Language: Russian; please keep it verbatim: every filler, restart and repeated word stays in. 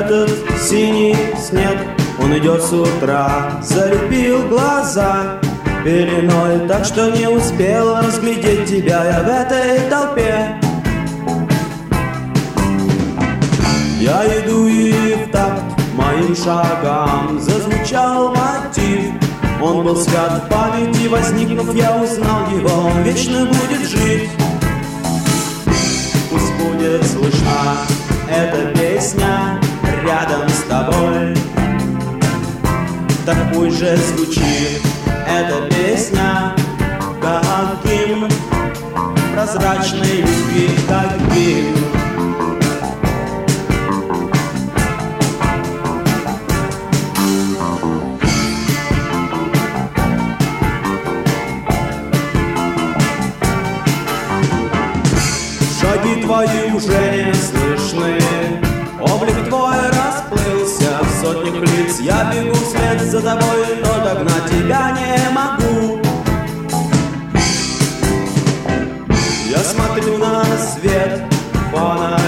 Этот синий снег, он идет с утра, залепил глаза пеленой, так что не успел разглядеть тебя я в этой толпе. Я иду и в такт моим шагам зазвучал мотив. Он был снят в памяти, возникнув, я узнал его, он вечно будет жить. Пусть будет слышна эта песня рядом с тобой, так пусть же звучит эта песня, как гимн прозрачной любви, как гимн. Шаги твои уже не слышны, облик твой расплылся в сотнях лиц. Я бегу вслед за тобой, но догнать тебя не могу. Я смотрю на свет фонаря